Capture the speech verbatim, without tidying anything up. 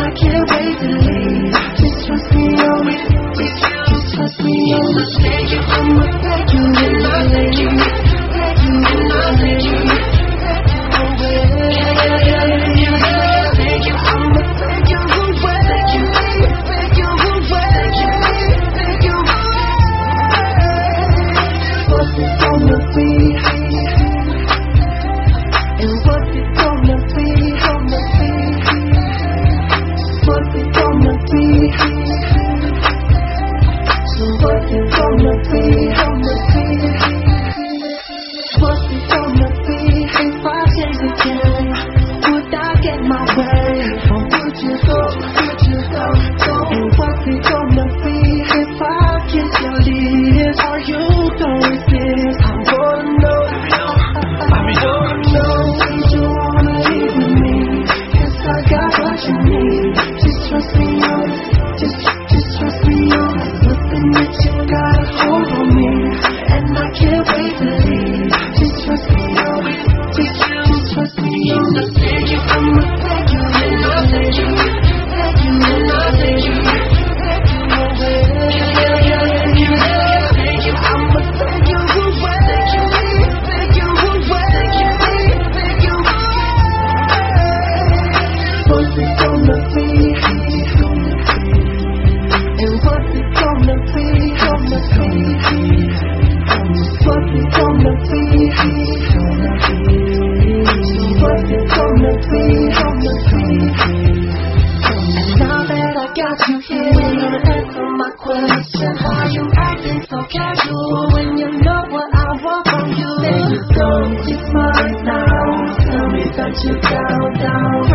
I can't wait to leave. Just trust me on it. Just, just trust me on it. I'ma take you and I'll take you. Take you and I'll take you. Yeah, yeah, yeah, yeah, yeah. Take you. I'ma take you away. Take you, take you away. Take you away. What's it gonna be? And what's it gonna be? Gonna be? What's it gonna be? So what's it gonna be? Gonna be? What's it gonna be? If I change again, would I get my way? Or would you go? Would you go? Go? And what's it gonna be? If I kiss your lips, are you gonna resist? I wanna know. I wanna know. If you wanna leave with me, 'cause I got what you need. Just trust me on it. Just, just trust me on it. Nothing that you got a hold on me, and I can't wait to leave. Just trust me on it. Just, just trust me on it. Take you, I'ma take you, and I'll take you. Take you, and I'll take you. Take you away. Yeah, yeah, yeah, yeah. Take you, I'ma take you away. Take you, take you away. Take you away. What's it gonna be? And what's it gonna be? Gonna be? What's it gonna be? Gonna be? What's it gonna be? Gonna be? And now that I got you here, you answer my question. Why you acting so casual when you know what I want from you? There you go, it's mine now. Tell me that you're down, down.